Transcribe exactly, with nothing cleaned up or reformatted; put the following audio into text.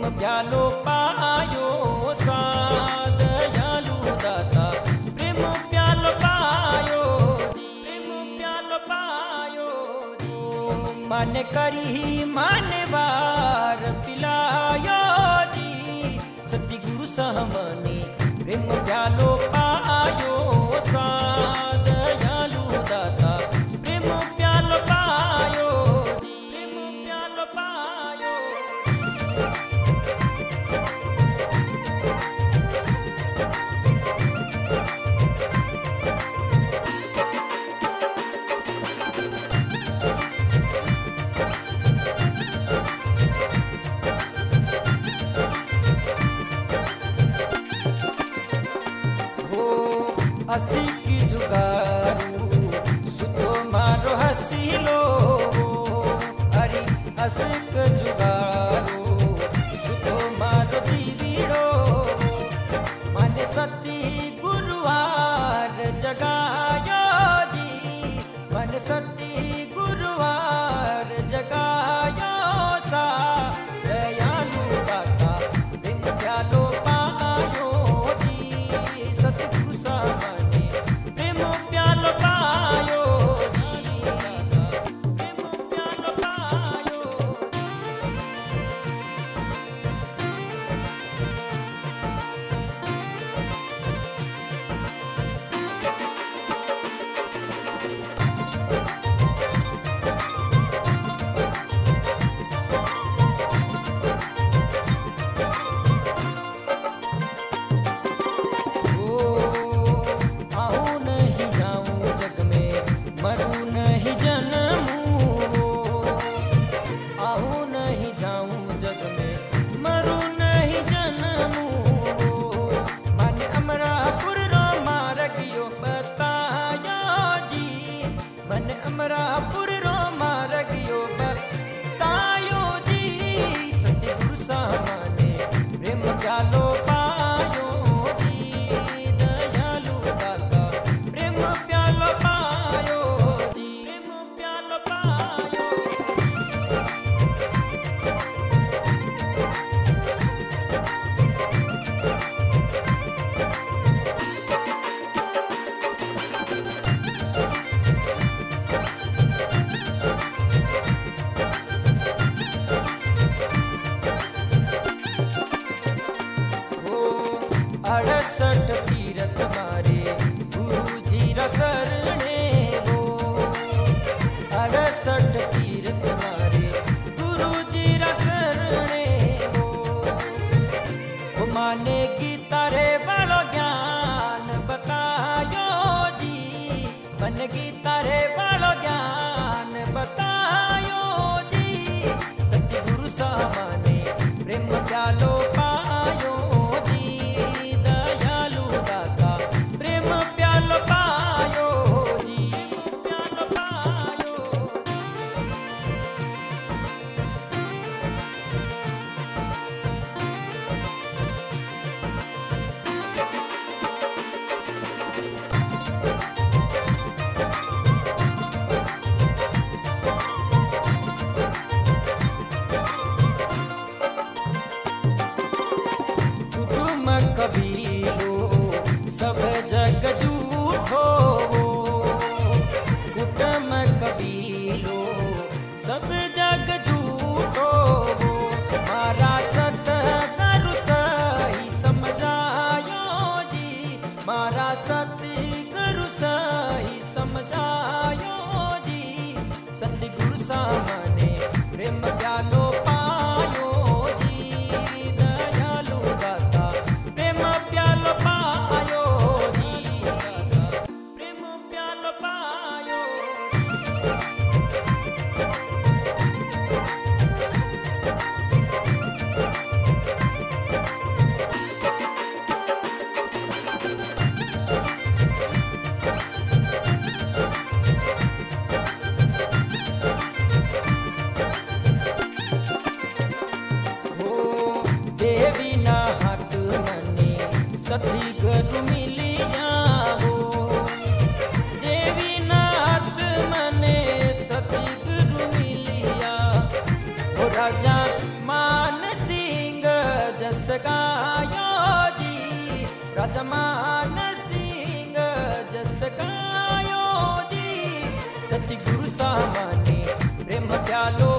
प्रेम प्यालो पायो सा दयालु दाता प्रेम प्यालो पायो प्रेम प्यालो पायो मन करी मन बार पिलायो जी सतगुरु सहमनी प्रेम प्यालो पायो सा दयालु दाता प्रेम प्यालो पायो प्रेम प्यालो पायो। हसी की जुगारू सुतो मारो हसी लो अरे हसक जुगारू सुतो मारो दीवीड़ो मन सती गुरुवार जगायो जी मन सती गुरुवार जगायो सा दयालु दाता प्रेम प्यालो पायो जी सतगुरु सामने प्रेम प्यालो पायो जी प्रेम प्यालो पायो। अड़सठ तीरथ मारे गुरु जी रसरणे वो अड़सठ तीरथ मारे गुरु जी रसरणे वो वो माने गीता रे बड़ो ज्ञान बतायो जी मन गीता रे बड़ो ज्ञान बतायो जी सतगुरु सामने प्रेम प्यालो पायो कबीलो सब जग झूठो कुटुम कबीलो सब जग झूठो मारा सतगुरु सही समझायो जी मारा सतगुरु सही समझायो जी सतगुरु सामने प्रेम प्यालो पायो जी दयालु दाता प्रेम प्यालो पायो जी प्रेम प्यालो पायो। देवी ना हाथ मने सती गुरु मिली जाओ देवी ना हाथ मने सती गुरु मिलिया ओ राजा मान सिंह गायो जी, राजा मान सिंह जस गायो जी। सतगुरु सामाने प्रेम प्यालो